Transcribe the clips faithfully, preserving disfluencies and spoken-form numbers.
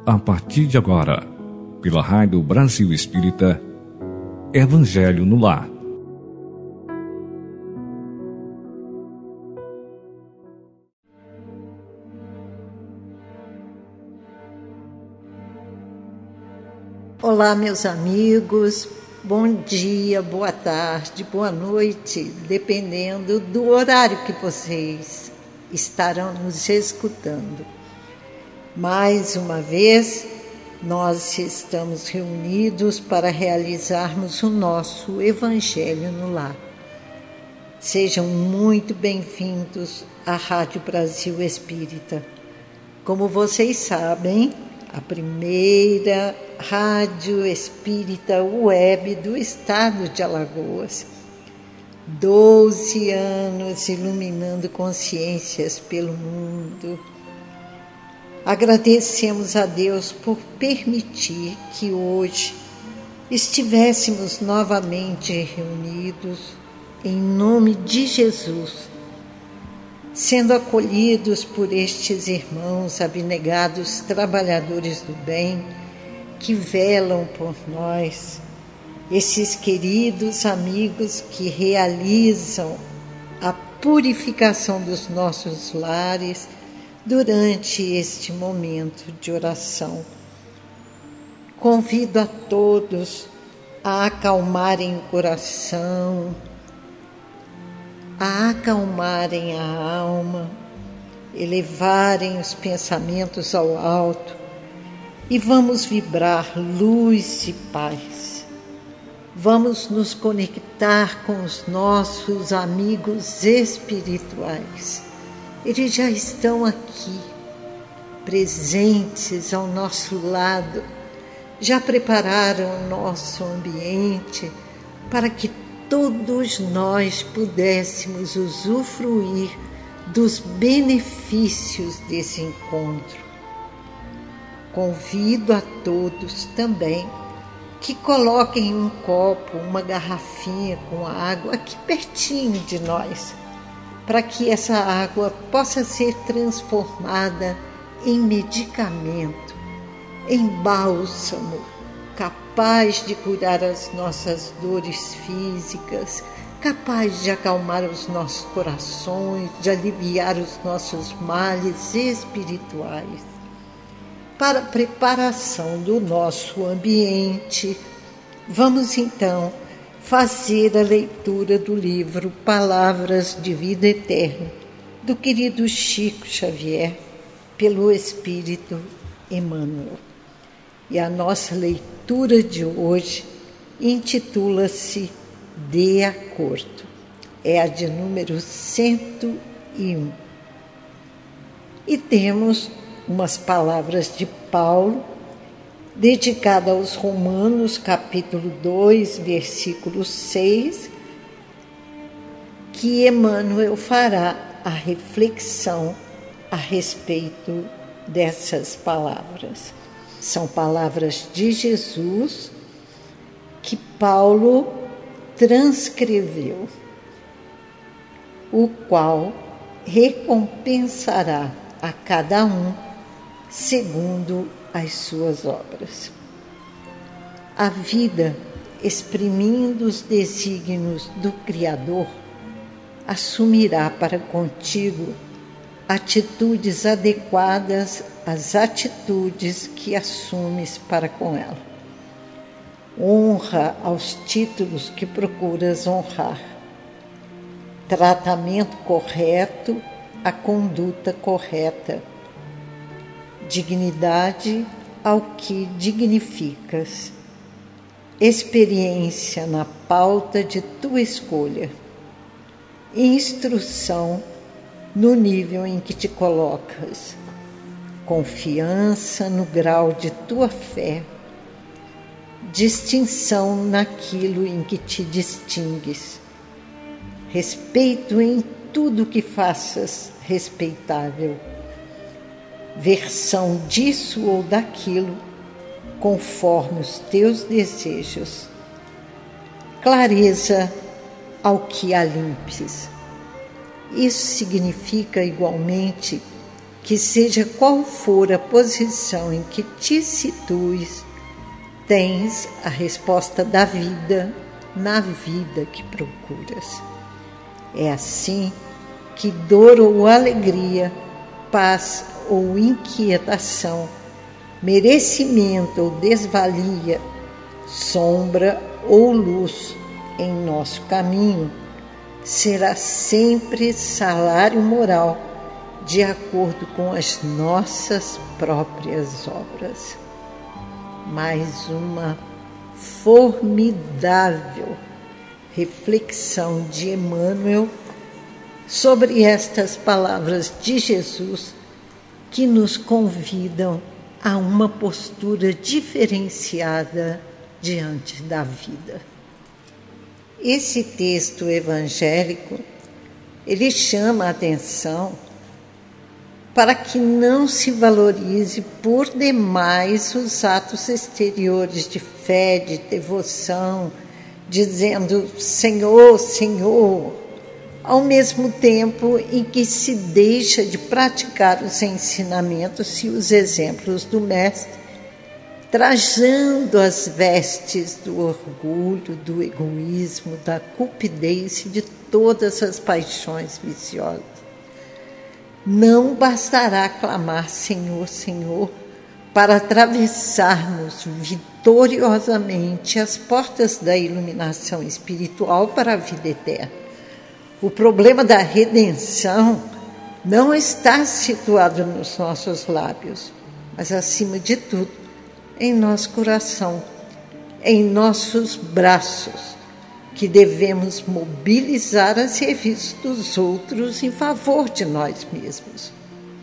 A partir de agora, pela Rádio Brasil Espírita, Evangelho no Lar. Olá, meus amigos, bom dia, boa tarde, boa noite, dependendo do horário que vocês estarão nos escutando. Mais uma vez, nós estamos reunidos para realizarmos o nosso Evangelho no Lar. Sejam muito bem-vindos à Rádio Brasil Espírita. Como vocês sabem, a primeira rádio espírita web do estado de Alagoas. Doze anos iluminando consciências pelo mundo. Agradecemos a Deus por permitir que hoje estivéssemos novamente reunidos em nome de Jesus, sendo acolhidos por estes irmãos abnegados, trabalhadores do bem, que velam por nós, esses queridos amigos que realizam a purificação dos nossos lares durante este momento de oração. Convido a todos a acalmarem o coração, a acalmarem a alma, elevarem os pensamentos ao alto e vamos vibrar luz e paz. Vamos nos conectar com os nossos amigos espirituais. Eles já estão aqui, presentes ao nosso lado, já prepararam o nosso ambiente para que todos nós pudéssemos usufruir dos benefícios desse encontro. Convido a todos também que coloquem um copo, uma garrafinha com água aqui pertinho de nós, para que essa água possa ser transformada em medicamento, em bálsamo, capaz de curar as nossas dores físicas, capaz de acalmar os nossos corações, de aliviar os nossos males espirituais. Para a preparação do nosso ambiente, vamos então fazer a leitura do livro Palavras de Vida Eterna, do querido Chico Xavier, pelo Espírito Emmanuel. E a nossa leitura de hoje intitula-se De Acordo. É a de número cento e um. E temos umas palavras de Paulo, dedicada aos Romanos, capítulo dois, versículo seis, que Emmanuel fará a reflexão a respeito dessas palavras. São palavras de Jesus que Paulo transcreveu, o qual recompensará a cada um segundo as suas obras. A vida, exprimindo os desígnios do Criador, assumirá para contigo atitudes adequadas às atitudes que assumes para com ela. Honra aos títulos que procuras honrar. Tratamento correto à conduta correta. Dignidade ao que dignificas. Experiência na pauta de tua escolha. Instrução no nível em que te colocas. Confiança no grau de tua fé. Distinção naquilo em que te distingues. Respeito em tudo que faças respeitável. Versão disso ou daquilo, conforme os teus desejos. Clareza ao que alimpes. Isso significa, igualmente, que seja qual for a posição em que te situes, tens a resposta da vida na vida que procuras. É assim que dor ou alegria, paz ou inquietação, merecimento ou desvalia, sombra ou luz em nosso caminho, será sempre salário moral de acordo com as nossas próprias obras. Mais uma formidável reflexão de Emmanuel sobre estas palavras de Jesus que nos convidam a uma postura diferenciada diante da vida. Esse texto evangélico, ele chama a atenção para que não se valorize por demais os atos exteriores de fé, de devoção, dizendo Senhor, Senhor, ao mesmo tempo em que se deixa de praticar os ensinamentos e os exemplos do Mestre, trajando as vestes do orgulho, do egoísmo, da cupidez e de todas as paixões viciosas. Não bastará clamar Senhor, Senhor, para atravessarmos vitoriosamente as portas da iluminação espiritual para a vida eterna. O problema da redenção não está situado nos nossos lábios, mas, acima de tudo, em nosso coração, em nossos braços, que devemos mobilizar a serviço dos outros em favor de nós mesmos.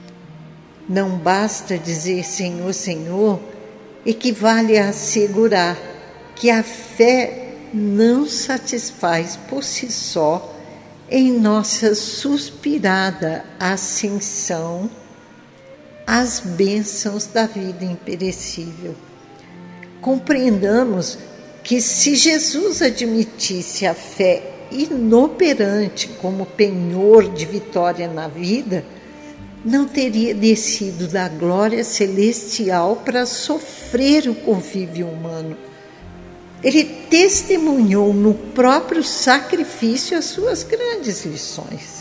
Não basta dizer Senhor, Senhor, equivale a assegurar que a fé não satisfaz por si só em nossa suspirada ascensão às bênçãos da vida imperecível. Compreendamos que se Jesus admitisse a fé inoperante como penhor de vitória na vida, não teria descido da glória celestial para sofrer o convívio humano. Ele testemunhou no próprio sacrifício as suas grandes lições.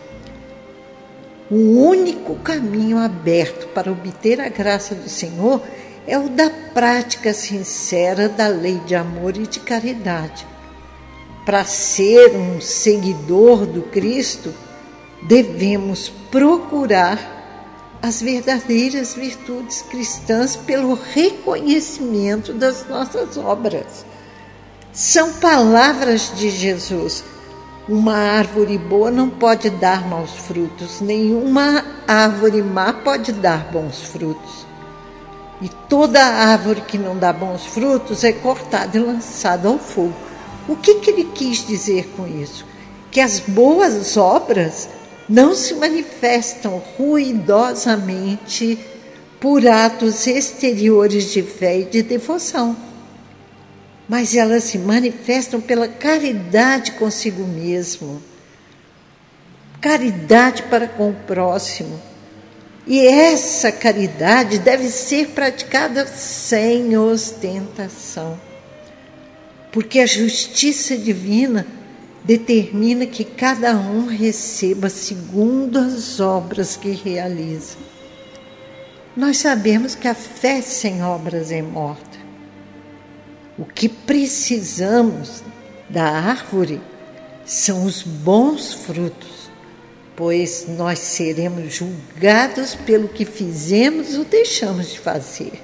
O único caminho aberto para obter a graça do Senhor é o da prática sincera da lei de amor e de caridade. Para ser um seguidor do Cristo, devemos procurar as verdadeiras virtudes cristãs pelo reconhecimento das nossas obras. São palavras de Jesus. Uma árvore boa não pode dar maus frutos, nenhuma árvore má pode dar bons frutos. E toda árvore que não dá bons frutos é cortada e lançada ao fogo. O que, que ele quis dizer com isso? Que as boas obras não se manifestam ruidosamente por atos exteriores de fé e de devoção, mas elas se manifestam pela caridade consigo mesmo, caridade para com o próximo. E essa caridade deve ser praticada sem ostentação, porque a justiça divina determina que cada um receba segundo as obras que realiza. Nós sabemos que a fé sem obras é morta. O que precisamos da árvore são os bons frutos, pois nós seremos julgados pelo que fizemos ou deixamos de fazer.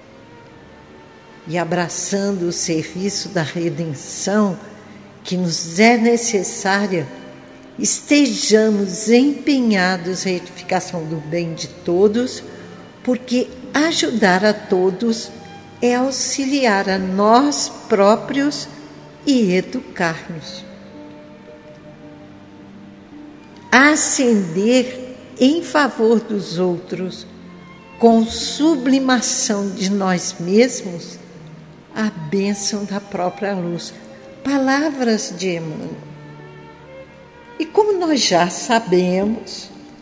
E abraçando o serviço da redenção que nos é necessária, estejamos empenhados na edificação do bem de todos, porque ajudar a todos é auxiliar a nós próprios e educar-nos. Ascender em favor dos outros, com sublimação de nós mesmos, a bênção da própria luz. Palavras de Emmanuel. E como nós já sabemos,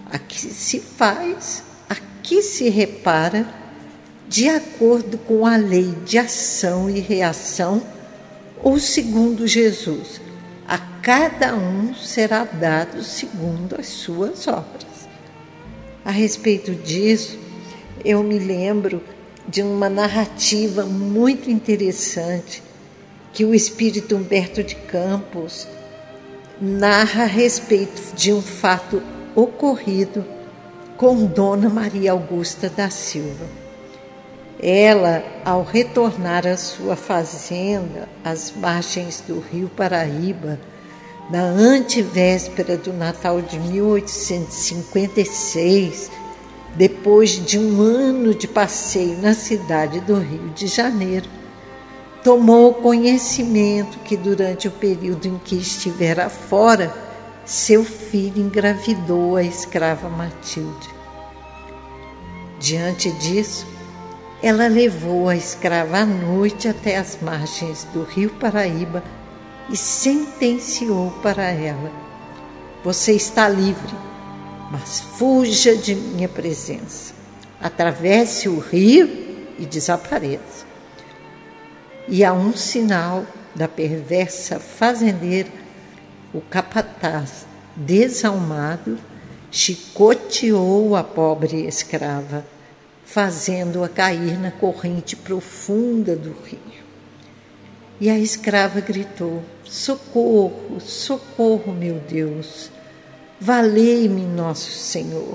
aqui se faz, aqui se repara, de acordo com a lei de ação e reação, ou segundo Jesus. A cada um será dado segundo as suas obras. A respeito disso, eu me lembro de uma narrativa muito interessante que o espírito Humberto de Campos narra a respeito de um fato ocorrido com Dona Maria Augusta da Silva. Ela, ao retornar à sua fazenda, às margens do rio Paraíba, na antevéspera do Natal de mil oitocentos e cinquenta e seis, depois de um ano de passeio na cidade do Rio de Janeiro, tomou conhecimento que durante o período em que estivera fora, seu filho engravidou a escrava Matilde. Diante disso, ela levou a escrava à noite até as margens do rio Paraíba e sentenciou para ela: você está livre, mas fuja de minha presença. Atravesse o rio e desapareça. E a um sinal da perversa fazendeira, o capataz, desalmado, chicoteou a pobre escrava, fazendo-a cair na corrente profunda do rio. E a escrava gritou: socorro, socorro, meu Deus, valei-me, nosso Senhor.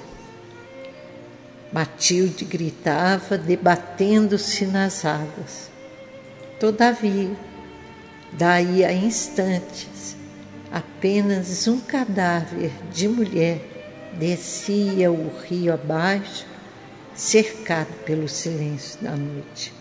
Matilde gritava, debatendo-se nas águas. Todavia, daí a instantes, apenas um cadáver de mulher descia o rio abaixo, cercado pelo silêncio da noite.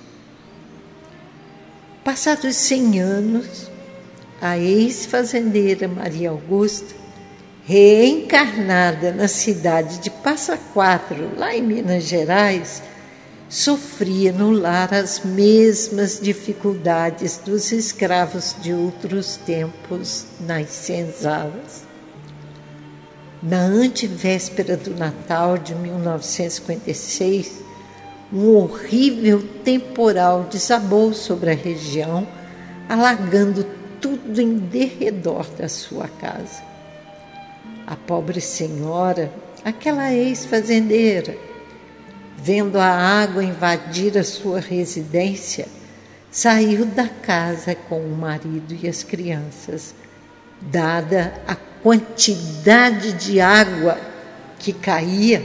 Passados cem anos, a ex-fazendeira Maria Augusta, reencarnada na cidade de Passa Quatro, lá em Minas Gerais, sofria no lar as mesmas dificuldades dos escravos de outros tempos nas senzalas. Na antevéspera do Natal de mil novecentos e cinquenta e seis, um horrível temporal desabou sobre a região, alagando tudo em derredor da sua casa. A pobre senhora, aquela ex-fazendeira, vendo a água invadir a sua residência, saiu da casa com o marido e as crianças. Dada a quantidade de água que caía,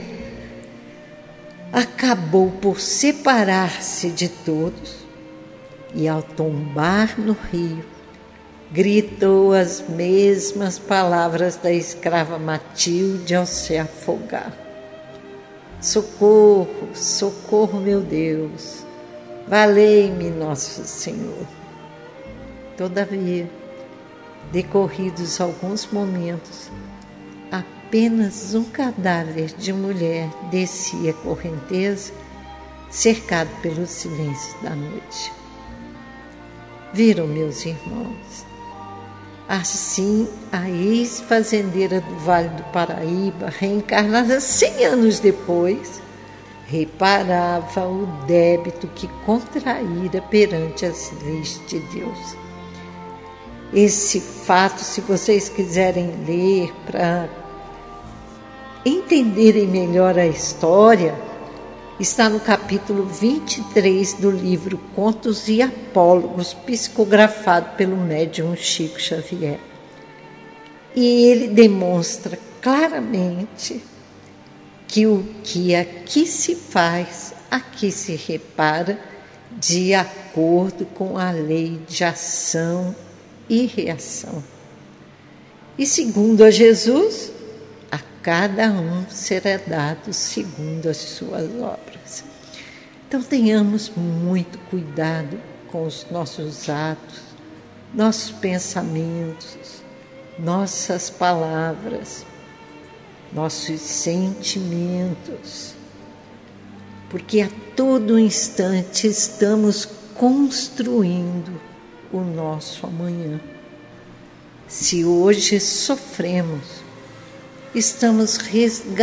acabou por separar-se de todos e, ao tombar no rio, gritou as mesmas palavras da escrava Matilde ao se afogar: socorro, socorro, meu Deus, valei-me, nosso Senhor. Todavia, decorridos alguns momentos, apenas um cadáver de mulher descia a correnteza, cercado pelo silêncio da noite. Viram, meus irmãos? Assim, a ex-fazendeira do Vale do Paraíba, reencarnada cem anos depois, reparava o débito que contraíra perante as leis de Deus. Esse fato, se vocês quiserem ler para entenderem melhor a história, está no capítulo vinte e três do livro Contos e Apólogos, psicografado pelo médium Chico Xavier. E ele demonstra claramente que o que aqui se faz, aqui se repara, de acordo com a lei de ação e reação. E segundo a Jesus, a cada um será dado segundo as suas obras. Então tenhamos muito cuidado com os nossos atos, nossos pensamentos, nossas palavras, nossos sentimentos, porque a todo instante estamos construindo o nosso amanhã. Se hoje sofremos, estamos resgatando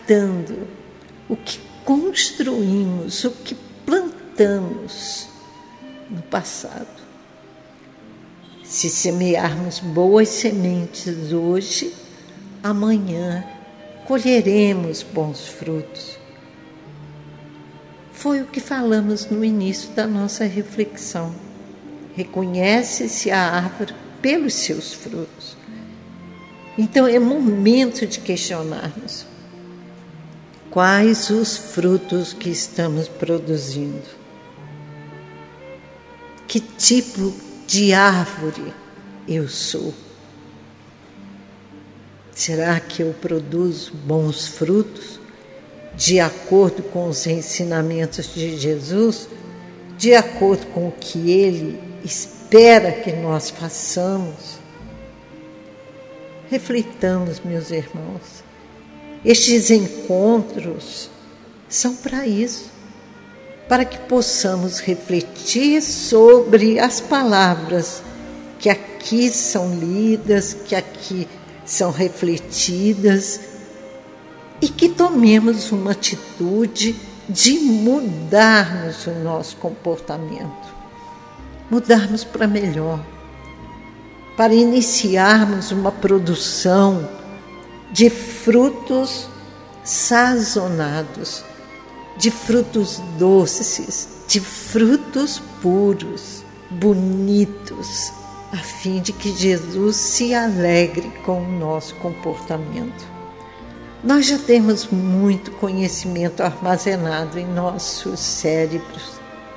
tratando o que construímos, o que plantamos no passado. Se semearmos boas sementes hoje, amanhã colheremos bons frutos. Foi o que falamos no início da nossa reflexão. Reconhece-se a árvore pelos seus frutos. Então é momento de questionarmos quais os frutos que estamos produzindo. Que tipo de árvore eu sou? Será que eu produzo bons frutos de acordo com os ensinamentos de Jesus, de acordo com o que Ele espera que nós façamos? Reflitamos, meus irmãos. Estes encontros são para isso, para que possamos refletir sobre as palavras que aqui são lidas, que aqui são refletidas, e que tomemos uma atitude de mudarmos o nosso comportamento, mudarmos para melhor, para iniciarmos uma produção de frutos sazonados, de frutos doces, de frutos puros, bonitos, a fim de que Jesus se alegre com o nosso comportamento. Nós já temos muito conhecimento armazenado em nossos cérebros.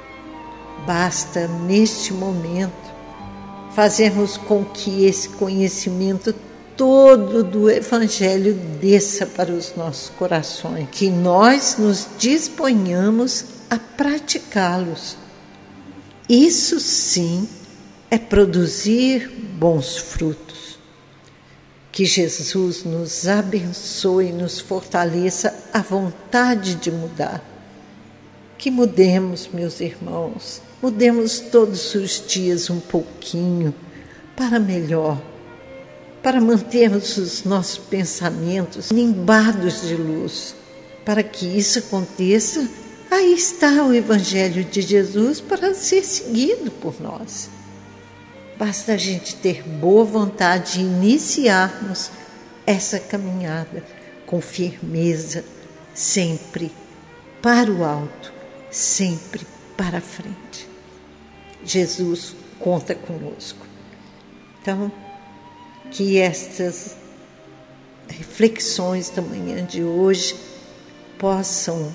Basta, neste momento, fazermos com que esse conhecimento todo do Evangelho desça para os nossos corações, que nós nos disponhamos a praticá-los. Isso sim é produzir bons frutos. Que Jesus nos abençoe e nos fortaleça a vontade de mudar. Que mudemos, meus irmãos, mudemos todos os dias um pouquinho para melhor, para mantermos os nossos pensamentos nimbados de luz. Para que isso aconteça, aí está o Evangelho de Jesus para ser seguido por nós. Basta a gente ter boa vontade de iniciarmos essa caminhada com firmeza, sempre para o alto, sempre para a frente. Jesus conta conosco. Então, que estas reflexões da manhã de hoje possam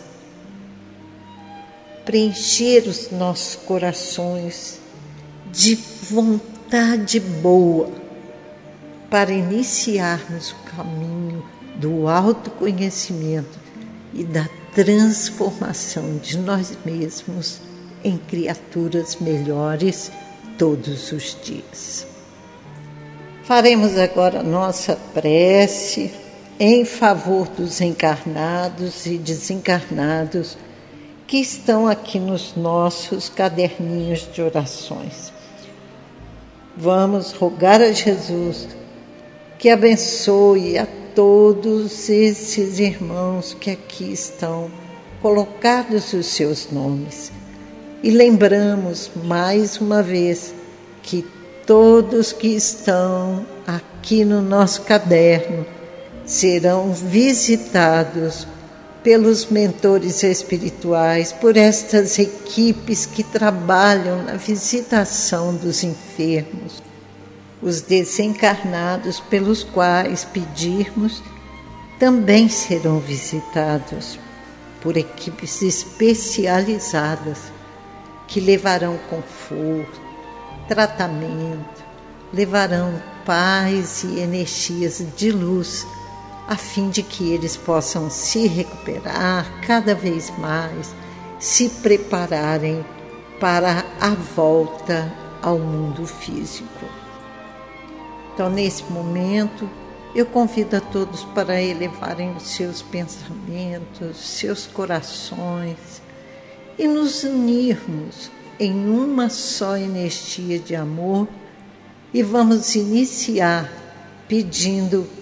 preencher os nossos corações de vontade boa para iniciarmos o caminho do autoconhecimento e da transformação de nós mesmos em criaturas melhores todos os dias. Faremos agora nossa prece em favor dos encarnados e desencarnados que estão aqui nos nossos caderninhos de orações. Vamos rogar a Jesus que abençoe a todos esses irmãos que aqui estão colocados os seus nomes. E lembramos mais uma vez que todos que estão aqui no nosso caderno serão visitados pelos mentores espirituais, por estas equipes que trabalham na visitação dos enfermos, os desencarnados pelos quais pedirmos também serão visitados por equipes especializadas que levarão conforto, tratamento, levarão paz e energias de luz, a fim de que eles possam se recuperar cada vez mais, se prepararem para a volta ao mundo físico. Então, nesse momento, eu convido a todos para elevarem os seus pensamentos, seus corações e nos unirmos em uma só energia de amor, e vamos iniciar pedindo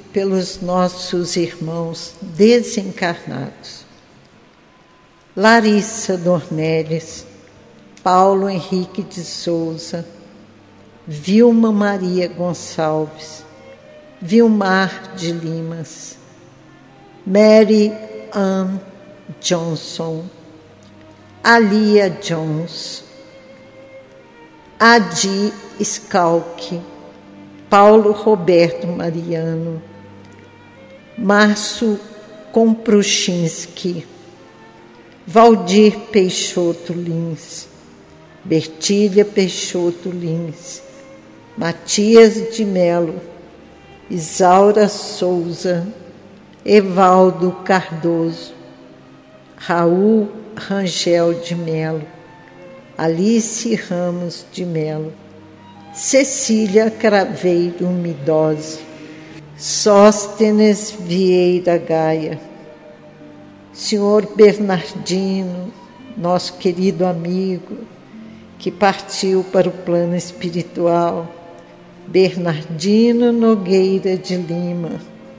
pelos nossos irmãos desencarnados. Larissa Dornelles, Paulo Henrique de Souza, Vilma Maria Gonçalves, Vilmar de Limas, Mary Ann Johnson, Alia Jones, Adi Schalk, Paulo Roberto Mariano, Márcio Kompruchinski, Valdir Peixoto Lins, Bertília Peixoto Lins, Matias de Melo, Isaura Souza, Evaldo Cardoso, Raul Rangel de Melo, Alice Ramos de Melo, Cecília Craveiro Midose, Sóstenes Vieira Gaia, senhor Bernardino, nosso querido amigo, que partiu para o plano espiritual, Bernardino Nogueira de Lima,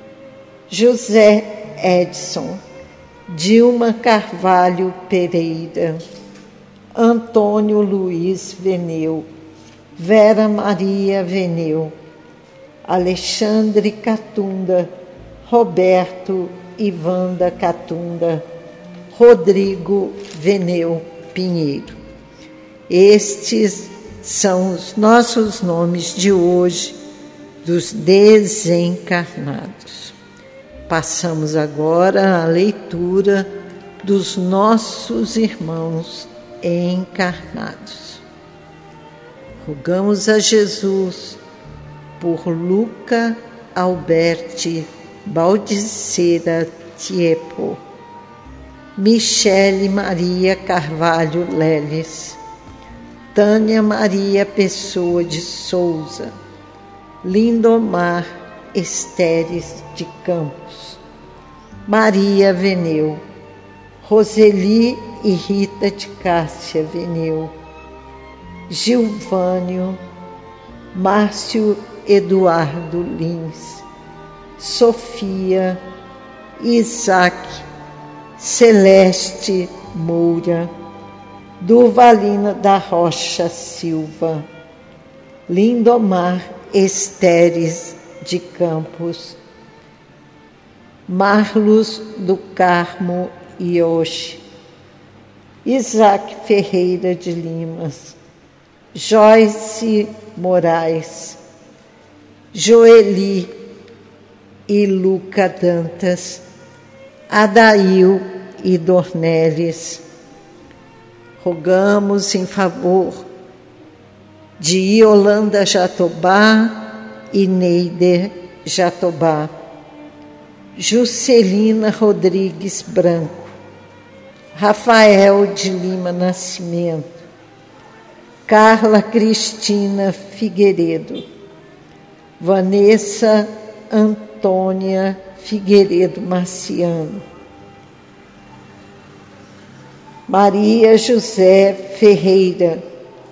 José Edson, Dilma Carvalho Pereira, Antônio Luiz Veneu, Vera Maria Veneu, Alexandre Catunda, Roberto e Wanda Catunda, Rodrigo Veneu Pinheiro. Estes são os nossos nomes de hoje, dos desencarnados. Passamos agora à leitura dos nossos irmãos encarnados. Rogamos a Jesus por Luca Alberti Baldissera Tiepo, Michele Maria Carvalho Leles, Tânia Maria Pessoa de Souza, Lindomar Esteres de Campos, Maria Veneu, Roseli e Rita de Cássia Veneu, Gilvânio, Márcio Eduardo Lins, Sofia, Isaac, Celeste Moura, Durvalina da Rocha Silva, Lindomar Esteres de Campos, Marlos do Carmo Ioshi, Isaac Ferreira de Limas, Joyce Moraes, Joeli e Luca Dantas, Adail e Dornelles. Rogamos em favor de Iolanda Jatobá e Neider Jatobá, Juscelina Rodrigues Branco, Rafael de Lima Nascimento, Carla Cristina Figueiredo, Vanessa Antônia Figueiredo Marciano, Maria José Ferreira,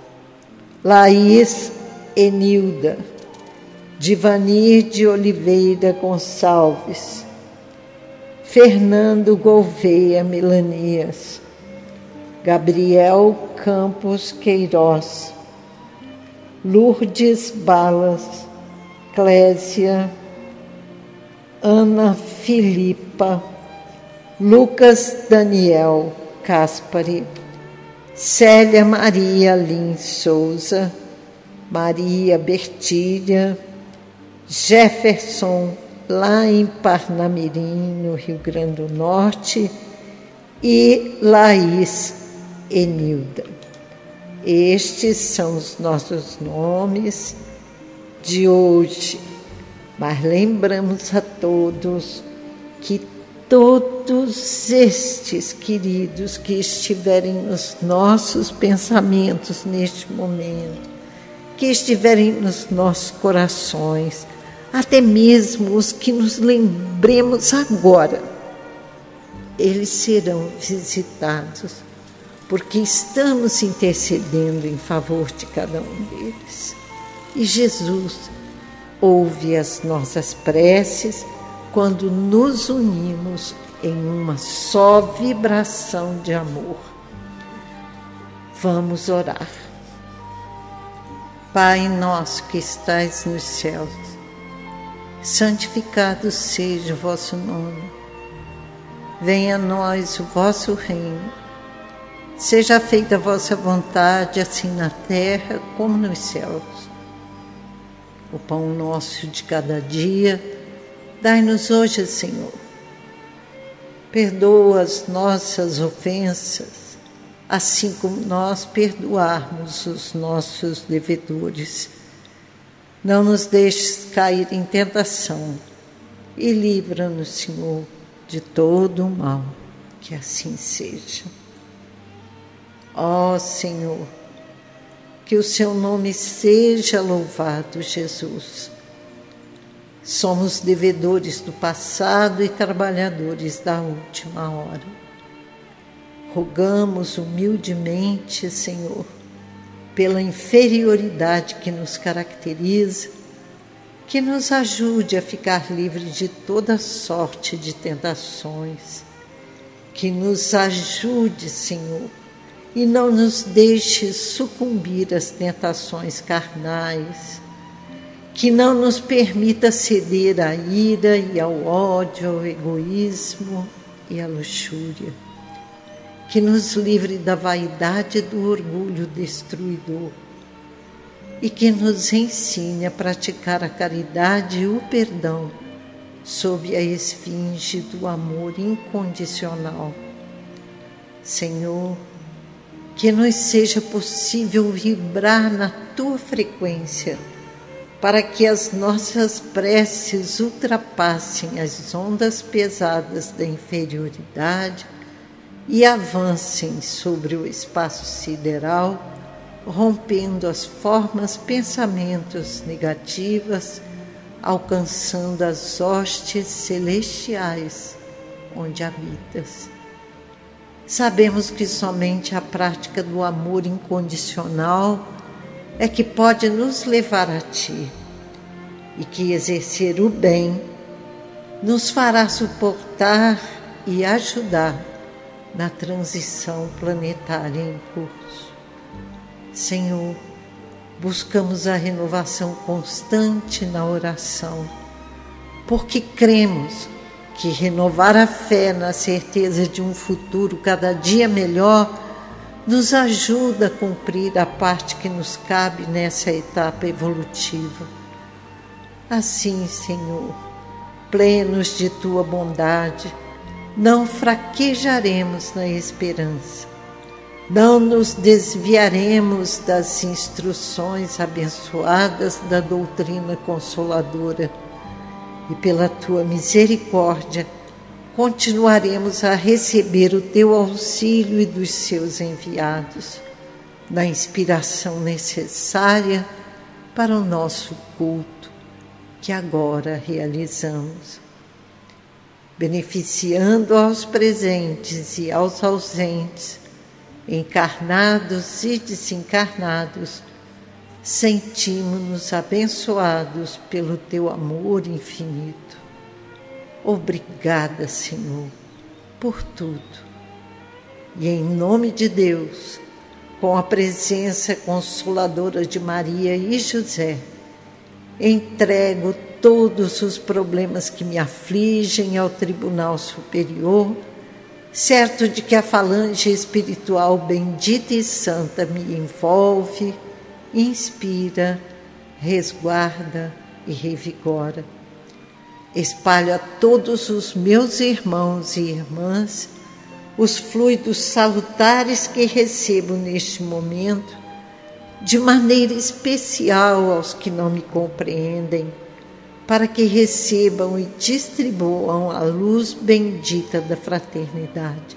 Laís Enilda, Divanir de Oliveira Gonçalves, Fernando Gouveia Melanias, Gabriel Campos Queiroz, Lourdes Balas, Clésia, Ana Filipa, Lucas Daniel Caspari, Célia Maria Lins Souza, Maria Bertília, Jefferson, lá em Parnamirim, no Rio Grande do Norte, e Laís Enilda. Estes são os nossos nomes de hoje, mas lembramos a todos que todos estes queridos que estiverem nos nossos pensamentos neste momento, que estiverem nos nossos corações, até mesmo os que nos lembremos agora, eles serão visitados, porque estamos intercedendo em favor de cada um deles. E Jesus ouve as nossas preces quando nos unimos em uma só vibração de amor. Vamos orar. Pai nosso que estais nos céus, santificado seja o vosso nome. Venha a nós o vosso reino. Seja feita a vossa vontade, assim na terra como nos céus. O pão nosso de cada dia, dai-nos hoje, Senhor. Perdoa as nossas ofensas, assim como nós perdoarmos os nossos devedores. Não nos deixes cair em tentação e livra-nos, Senhor, de todo o mal. Que assim seja. Ó Senhor, que o seu nome seja louvado, Jesus. Somos devedores do passado e trabalhadores da última hora. Rogamos humildemente, Senhor, pela inferioridade que nos caracteriza, que nos ajude a ficar livres de toda sorte de tentações, que nos ajude, Senhor, e não nos deixe sucumbir às tentações carnais, que não nos permita ceder à ira e ao ódio, ao egoísmo e à luxúria, que nos livre da vaidade e do orgulho destruidor e que nos ensine a praticar a caridade e o perdão sob a esfinge do amor incondicional. Senhor, que nos seja possível vibrar na tua frequência para que as nossas preces ultrapassem as ondas pesadas da inferioridade e avancem sobre o espaço sideral, rompendo as formas pensamentos negativas, alcançando as hostes celestiais onde habitas. Sabemos que somente a prática do amor incondicional é que pode nos levar a Ti, e que exercer o bem nos fará suportar e ajudar na transição planetária em curso. Senhor, buscamos a renovação constante na oração, porque cremos que renovar a fé na certeza de um futuro cada dia melhor nos ajuda a cumprir a parte que nos cabe nessa etapa evolutiva. Assim, Senhor, plenos de Tua bondade, não fraquejaremos na esperança, não nos desviaremos das instruções abençoadas da doutrina consoladora, e pela Tua misericórdia continuaremos a receber o Teu auxílio e dos Seus enviados, na inspiração necessária para o nosso culto que agora realizamos. Beneficiando aos presentes e aos ausentes, encarnados e desencarnados, sentimos-nos abençoados pelo Teu amor infinito. Obrigada, Senhor, por tudo. E em nome de Deus, com a presença consoladora de Maria e José, entrego todos os problemas que me afligem ao Tribunal Superior, certo de que a falange espiritual bendita e santa me envolve, inspira, resguarda e revigora. Espalho a todos os meus irmãos e irmãs os fluidos salutares que recebo neste momento, de maneira especial aos que não me compreendem, para que recebam e distribuam a luz bendita da fraternidade.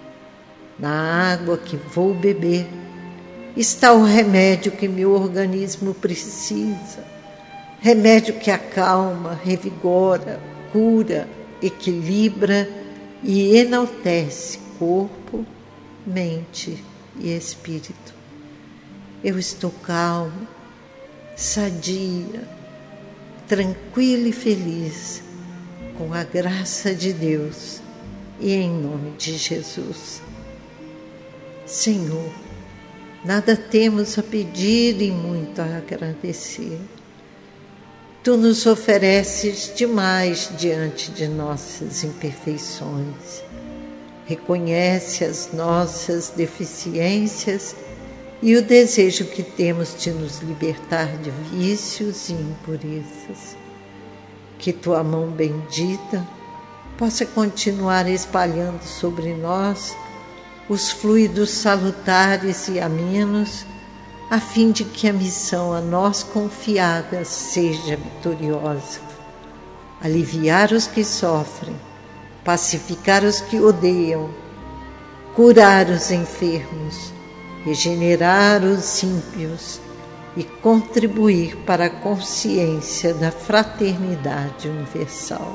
Na água que vou beber está o remédio que meu organismo precisa, remédio que acalma, revigora, cura, equilibra e enaltece corpo, mente e espírito. Eu estou calma, sadia, tranquilo e feliz, com a graça de Deus e em nome de Jesus. Senhor, nada temos a pedir e muito a agradecer. Tu nos ofereces demais diante de nossas imperfeições. Reconhece as nossas deficiências e o desejo que temos de nos libertar de vícios e impurezas. Que tua mão bendita possa continuar espalhando sobre nós os fluidos salutares e amenos, a fim de que a missão a nós confiada seja vitoriosa. Aliviar os que sofrem, pacificar os que odeiam, curar os enfermos, regenerar os ímpios e contribuir para a consciência da fraternidade universal.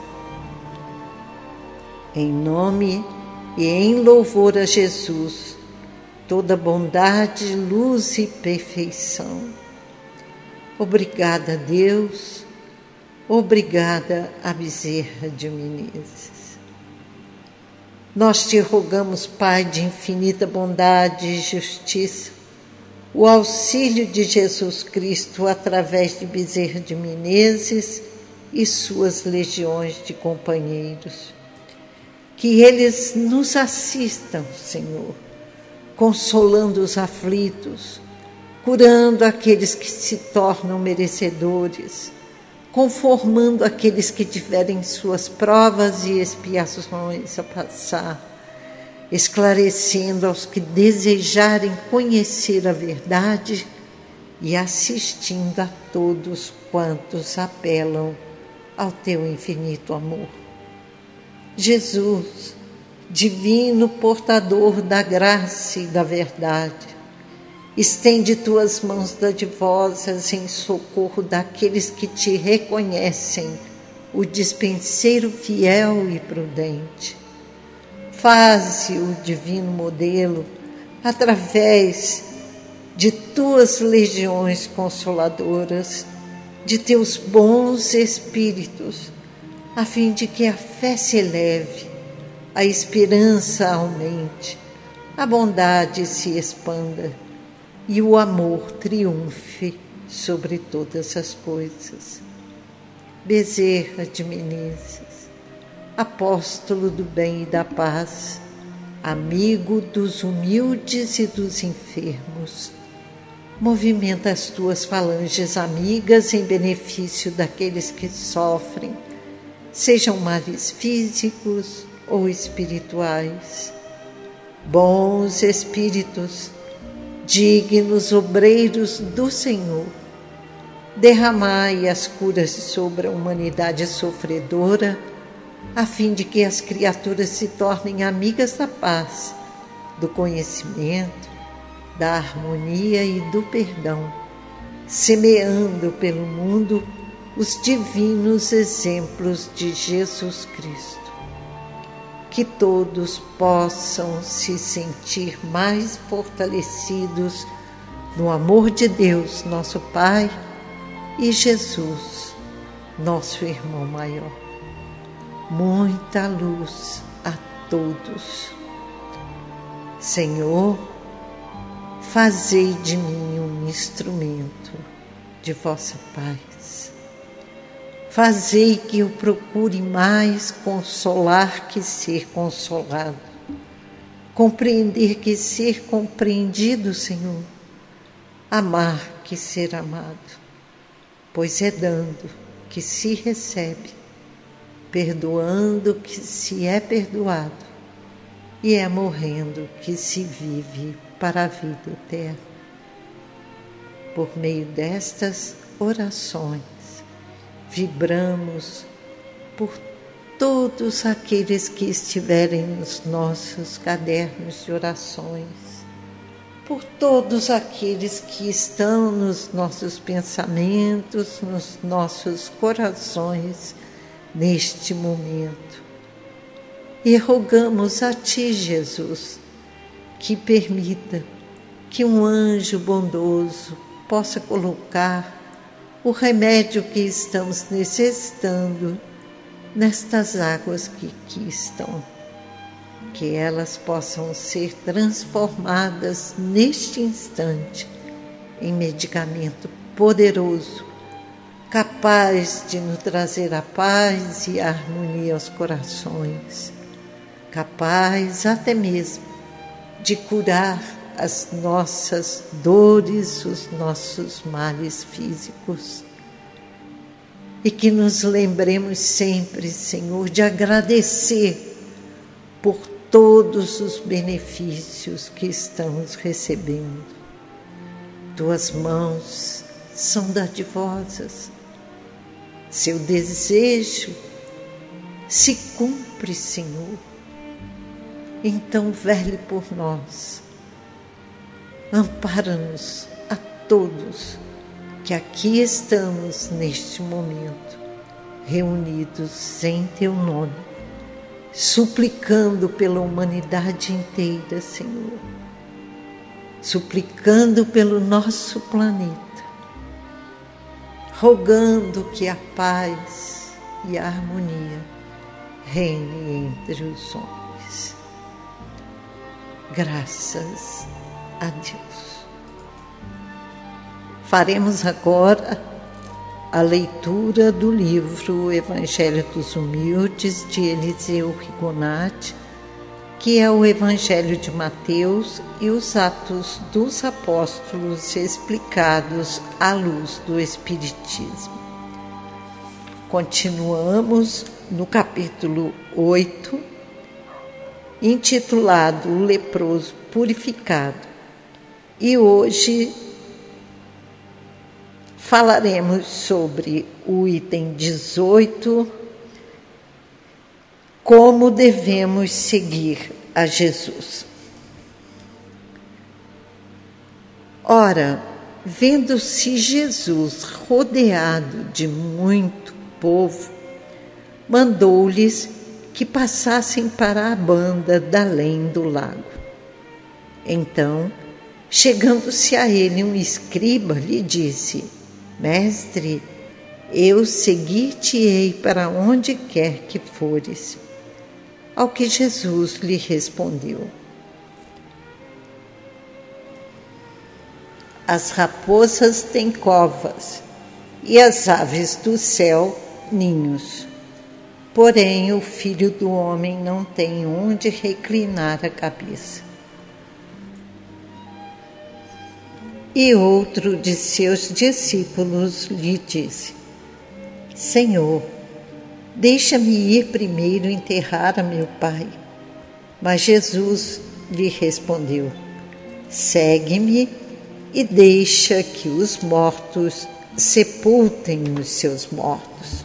Em nome e em louvor a Jesus, toda bondade, luz e perfeição. Obrigada, Deus, obrigada a Bezerra de Menezes. Nós te rogamos, Pai de infinita bondade e justiça, o auxílio de Jesus Cristo através de Bezerra de Menezes e suas legiões de companheiros. Que eles nos assistam, Senhor, consolando os aflitos, curando aqueles que se tornam merecedores, conformando aqueles que tiverem suas provas e expiações a passar, esclarecendo aos que desejarem conhecer a verdade e assistindo a todos quantos apelam ao teu infinito amor. Jesus, divino portador da graça e da verdade, estende tuas mãos dadivosas em socorro daqueles que te reconhecem, o dispenseiro fiel e prudente. Faze o divino modelo através de tuas legiões consoladoras, de teus bons espíritos, a fim de que a fé se eleve, a esperança aumente, a bondade se expanda e o amor triunfe sobre todas as coisas. Bezerra de Menezes, apóstolo do bem e da paz, amigo dos humildes e dos enfermos, movimenta as tuas falanges amigas em benefício daqueles que sofrem, sejam males físicos ou espirituais. Bons espíritos, dignos obreiros do Senhor, derramai as curas sobre a humanidade sofredora, a fim de que as criaturas se tornem amigas da paz, do conhecimento, da harmonia e do perdão, semeando pelo mundo os divinos exemplos de Jesus Cristo. Que todos possam se sentir mais fortalecidos no amor de Deus, nosso Pai, e Jesus, nosso irmão maior. Muita luz a todos. Senhor, fazei de mim um instrumento de vossa paz. Fazei que eu procure mais consolar que ser consolado, compreender que ser compreendido, Senhor, amar que ser amado, pois é dando que se recebe, perdoando que se é perdoado, e é morrendo que se vive para a vida eterna. Por meio destas orações, vibramos por todos aqueles que estiverem nos nossos cadernos de orações, por todos aqueles que estão nos nossos pensamentos, nos nossos corações neste momento. E rogamos a Ti, Jesus, que permita que um anjo bondoso possa colocar o remédio que estamos necessitando nestas águas que aqui estão. Que elas possam ser transformadas neste instante em medicamento poderoso, capaz de nos trazer a paz e a harmonia aos corações, capaz até mesmo de curar as nossas dores, os nossos males físicos. E que nos lembremos sempre, Senhor, de agradecer por todos os benefícios que estamos recebendo. Tuas mãos são dadivosas. Seu desejo se cumpre, Senhor. Então, vele por nós. Ampara-nos a todos que aqui estamos neste momento, reunidos em Teu nome, suplicando pela humanidade inteira, Senhor, suplicando pelo nosso planeta, rogando que a paz e a harmonia reine entre os homens. Graças a Deus. Faremos agora a leitura do livro Evangelho dos Humildes, de Eliseu Rigonati, que é o Evangelho de Mateus e os Atos dos Apóstolos explicados à luz do Espiritismo. Continuamos no capítulo oito, intitulado O Leproso Purificado, e hoje falaremos sobre o item dezoito, como devemos seguir a Jesus. Ora, vendo-se Jesus rodeado de muito povo, mandou-lhes que passassem para a banda da além do lago. Então, chegando-se a ele um escriba, lhe disse: Mestre, eu seguir-te-ei para onde quer que fores. Ao que Jesus lhe respondeu: As raposas têm covas e as aves do céu ninhos, porém o Filho do Homem não tem onde reclinar a cabeça. E outro de seus discípulos lhe disse: Senhor, deixa-me ir primeiro enterrar a meu pai. Mas Jesus lhe respondeu: Segue-me e deixa que os mortos sepultem os seus mortos.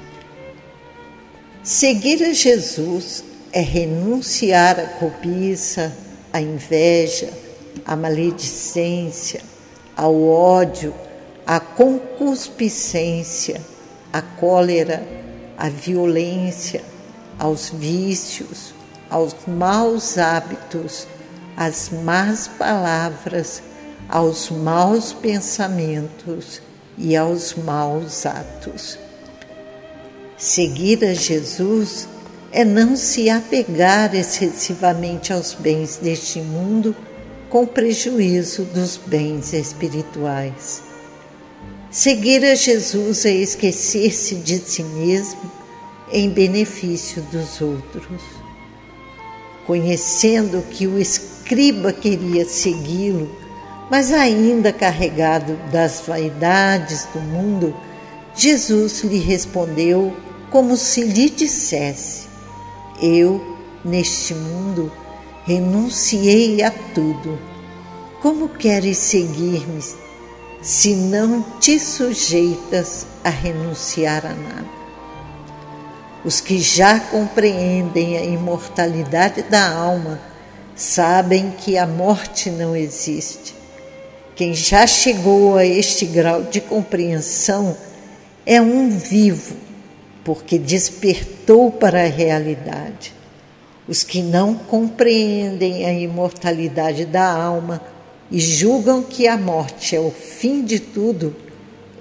Seguir a Jesus é renunciar à cobiça, à inveja, à maledicência, ao ódio, à concupiscência, à cólera, à violência, aos vícios, aos maus hábitos, às más palavras, aos maus pensamentos e aos maus atos. Seguir a Jesus é não se apegar excessivamente aos bens deste mundo com prejuízo dos bens espirituais. Seguir a Jesus é esquecer-se de si mesmo em benefício dos outros. Conhecendo que o escriba queria segui-lo, mas ainda carregado das vaidades do mundo, Jesus lhe respondeu como se lhe dissesse: Eu, neste mundo, renunciei a tudo. Como queres seguir-me se não te sujeitas a renunciar a nada? Os que já compreendem a imortalidade da alma sabem que a morte não existe. Quem já chegou a este grau de compreensão é um vivo, porque despertou para a realidade. Os que não compreendem a imortalidade da alma e julgam que a morte é o fim de tudo,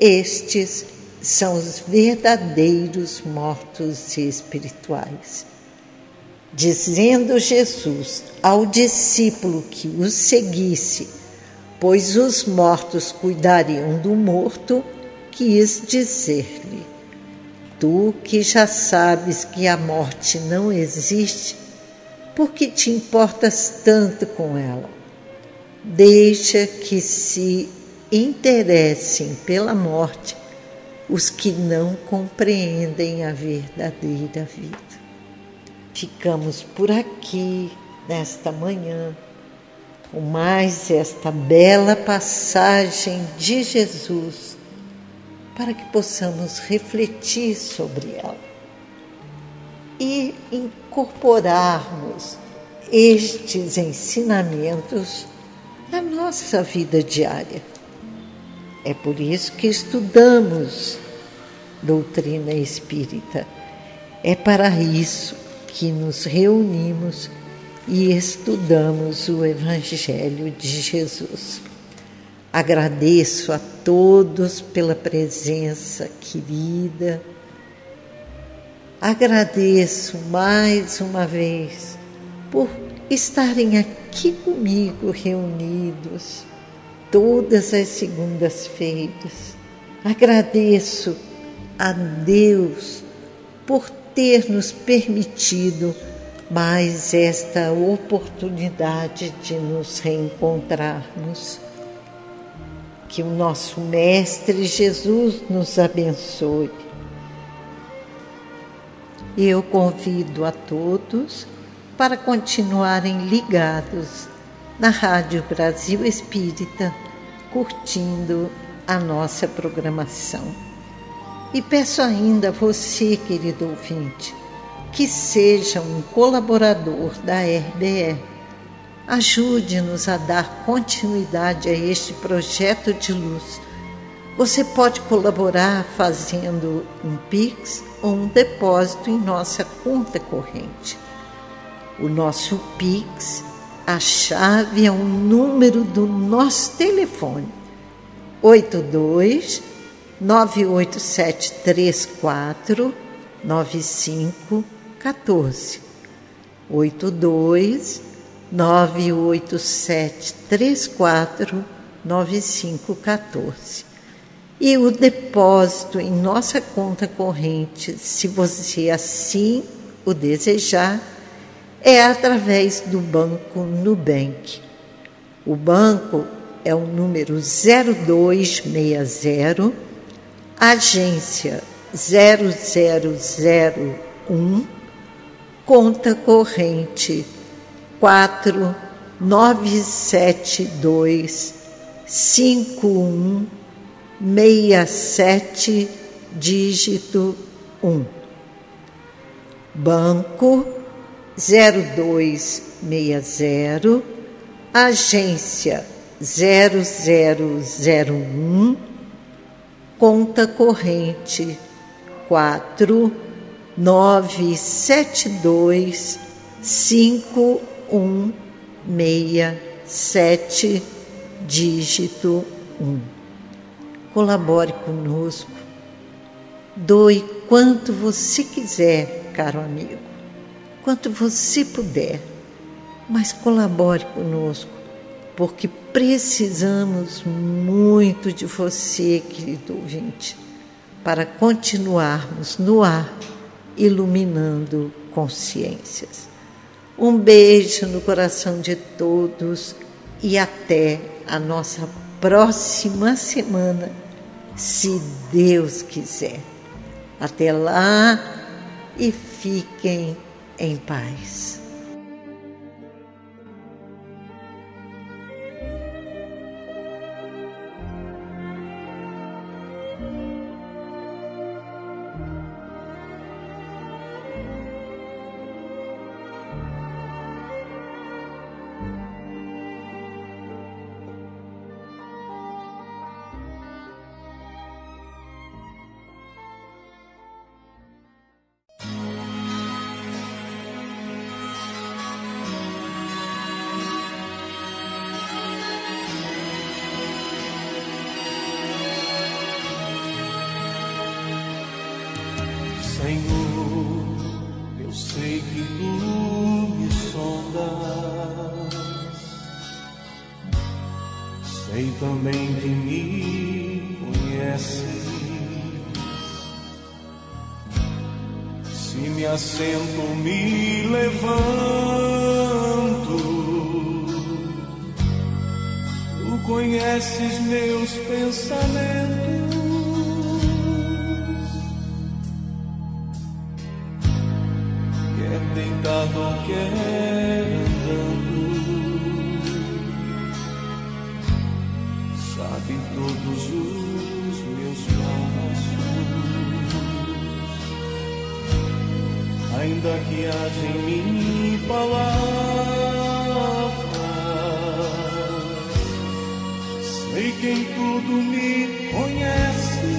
Estes são os verdadeiros mortos espirituais. Dizendo Jesus ao discípulo que o seguisse, pois os mortos cuidariam do morto, quis dizer-lhe: tu que já sabes que a morte não existe, por que te importas tanto com ela? Deixa que se interessem pela morte os que não compreendem a verdadeira vida. Ficamos por aqui nesta manhã com mais esta bela passagem de Jesus, para que possamos refletir sobre ela e incorporarmos estes ensinamentos na nossa vida diária. É por isso que estudamos doutrina espírita. É para isso que nos reunimos e estudamos o Evangelho de Jesus. Agradeço a todos pela presença querida. Agradeço mais uma vez por estarem aqui comigo reunidos todas as segundas-feiras. Agradeço a Deus por ter nos permitido mais esta oportunidade de nos reencontrarmos. Que o nosso Mestre Jesus nos abençoe. E eu convido a todos para continuarem ligados na Rádio Brasil Espírita, curtindo a nossa programação. E peço ainda a você, querido ouvinte, que seja um colaborador da R B E. Ajude-nos a dar continuidade a este projeto de luz. Você pode colaborar fazendo um Pix ou um depósito em nossa conta corrente. O nosso Pix, a chave é o número do nosso telefone, oito dois nove oito sete três quatro nove cinco um quatro. oito dois nove oito sete três quatro nove cinco um quatro. E o depósito em nossa conta corrente, se você assim o desejar, é através do Banco Nubank. O banco é o número zero dois seis zero, agência zero zero zero um, conta corrente quatro nove sete dois cinco um seis sete, dígito um. Banco zero dois seis zero, agência zero zero zero um, conta corrente quatro nove sete dois cinco um seis sete, dígito um. Colabore conosco, doe quanto você quiser, caro amigo, quanto você puder, mas colabore conosco, porque precisamos muito de você, querido ouvinte, para continuarmos no ar, iluminando consciências. Um beijo no coração de todos e até a nossa próxima semana, se Deus quiser. Até lá e fiquem em paz. que tu me sondas, sei também que me conheces. Se me assento, me levanto, tu conheces meus pensamentos. Quer deitado ou quer andando, sabe todos os meus passos. Ainda que haja em mim palavras, sei que em tudo me conhece.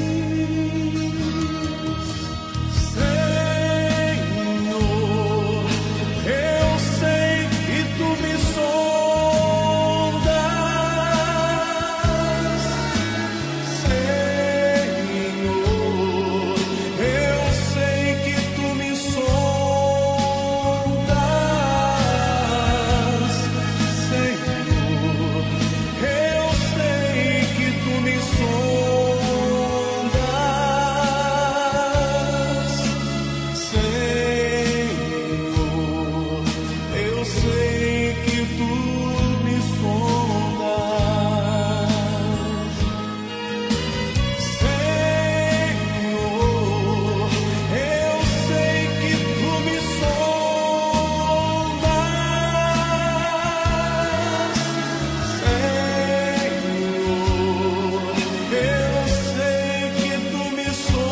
Senhor, eu sei que tu me sondas. Senhor, eu sei que tu me sondas. Senhor, eu sei que tu me sondas. Senhor, eu sei que tu me sondas. Senhor, eu sei que tu me sondas. Senhor, eu sei que tu me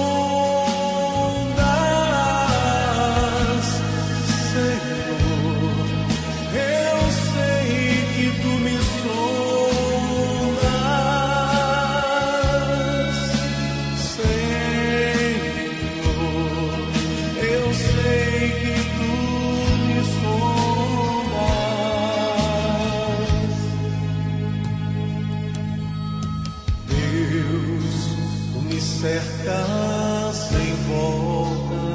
sondas. Senhor, eu sei que tu me sondas. Senhor, eu sei que tu me sondas. Deus, tu me cercas em volta,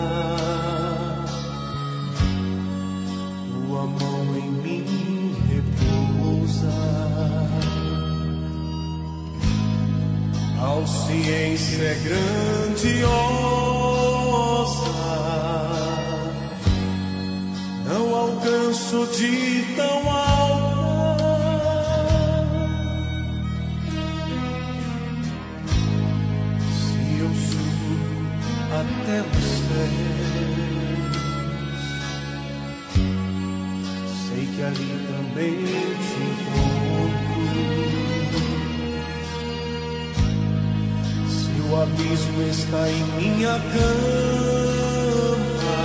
tua mão em mim repousa. A ciência é grandiosa, não alcanço de tão alta. Se eu subo até os céus, sei que ali também te encontro. Se o abismo está em minha cama,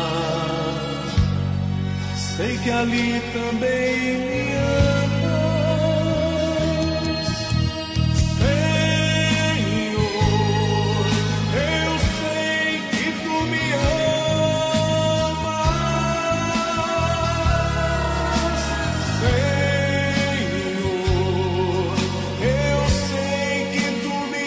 sei que ali também me amas. Senhor, eu sei que tu me amas. Senhor, eu sei que tu me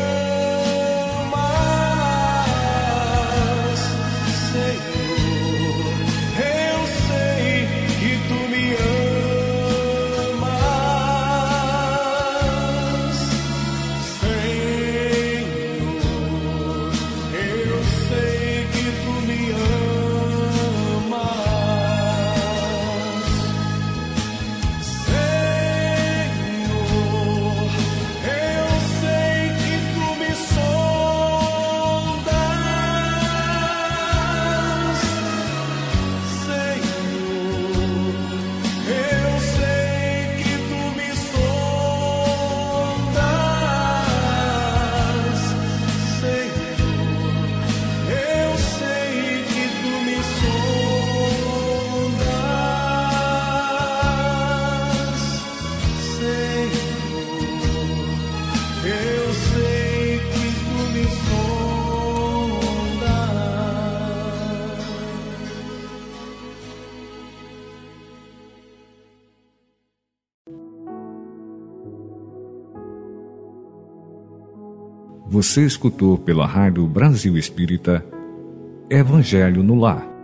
amas. Senhor, eu sei que tu me amas. Senhor, eu sei que tu me amas. Senhor, eu sei que tu me sondas. Senhor, eu sei que tu me sondas. Senhor, eu sei que tu me sondas. Senhor, eu sei que tu me sondas. Você escutou pela Rádio Brasil Espírita Evangelho no Lar.